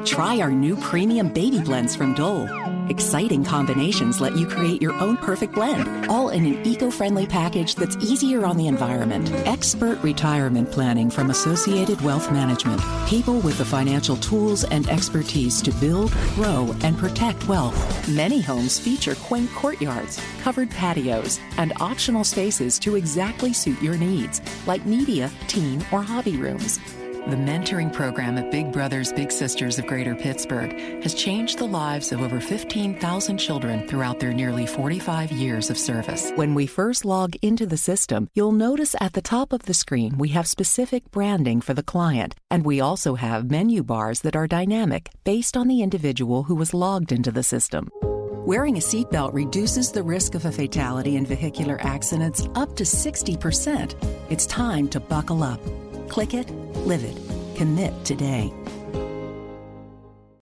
Try our new premium baby blends from Dole. Exciting combinations let you create your own perfect blend, all in an eco-friendly package that's easier on the environment. Expert retirement planning from Associated Wealth Management. People with the financial tools and expertise to build, grow, and protect wealth. Many homes feature quaint courtyards, covered patios, and optional spaces to exactly suit your needs, like media, teen, or hobby rooms. The mentoring program at Big Brothers Big Sisters of Greater Pittsburgh has changed the lives of over 15,000 children throughout their nearly 45 years of service. When we first log into the system, you'll notice at the top of the screen we have specific branding for the client, and we also have menu bars that are dynamic based on the individual who was logged into the system. Wearing a seatbelt reduces the risk of a fatality in vehicular accidents up to 60%. It's time to buckle up. Click it, live it, commit today.